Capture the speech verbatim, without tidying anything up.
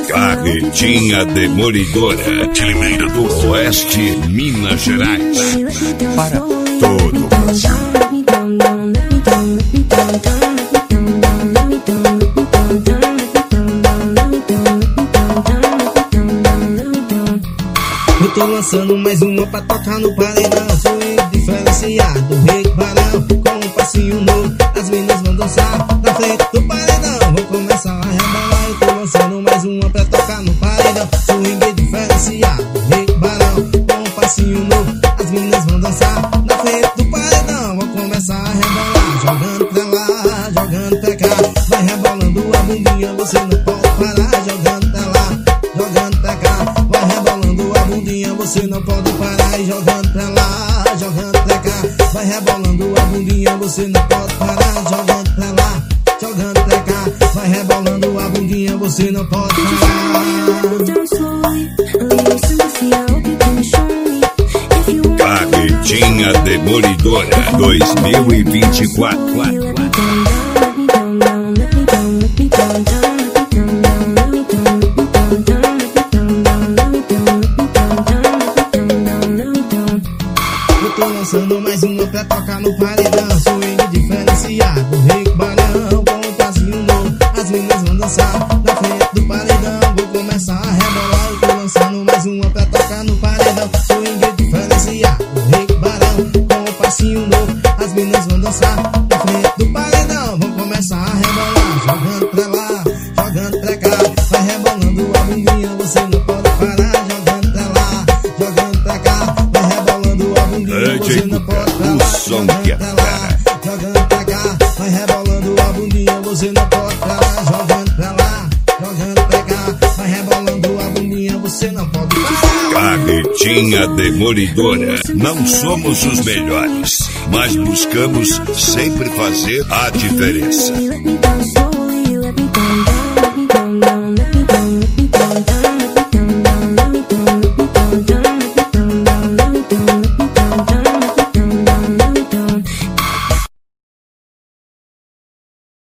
Carretinha Demolidora, de Limeira do Oeste, Minas Gerais. Para todo o Brasil. Eu tô lançando mais uma pra tocar no paredão. Swing diferenciado, rei barão, com um passinho novo. As meninas vão dançar na frente do paredão. Vou começar a rebolar. Eu tô lançando mais uma pra tocar no paredão. Swing diferenciado, rei barão, com um passinho novo. As meninas vão dançar na frente do paredão. Vou começar a rebolar, jogando pra lá, jogando pra cá. Vai rebolando a bundinha, você não pode parar. Jogando pra lá, jogando pra cá. Vai rebolando a bundinha, você não pode parar. E jogando pra lá, jogando pra cá. Vai rebolando a bundinha, você não pode parar. Jogando pra lá, jogando pra cá. Vai rebolando a bundinha, você não pode parar. Carretinha Demolidora dois mil e vinte e quatro. Tô lançando mais uma pra tocar no paredão. Swing diferenciado, rei barão, com um passinho novo. As meninas vão dançar na frente do paredão. Vou começar a rebolar. Eu tô lançando mais uma pra tocar no paredão. Swing diferenciado, rei barão, com um passinho novo. As meninas vão dançar na frente do paredão. Vou começar a rebolar, jogando pra lá, jogando pra cá. Vai rebolando a bundinha, você não pode parar. Jogando pra lá, jogando pra cá. Vai rebolando a bundinha, você não pode parar. Jogando pra lá, jogando pra cá. Vai rebolando a bundinha, você não pode parar. Jogando pra lá, jogando pra cá. Vai rebolando a bundinha, você não pode parar. Carretinha Demolidora. Não somos os melhores, mas buscamos sempre fazer a diferença.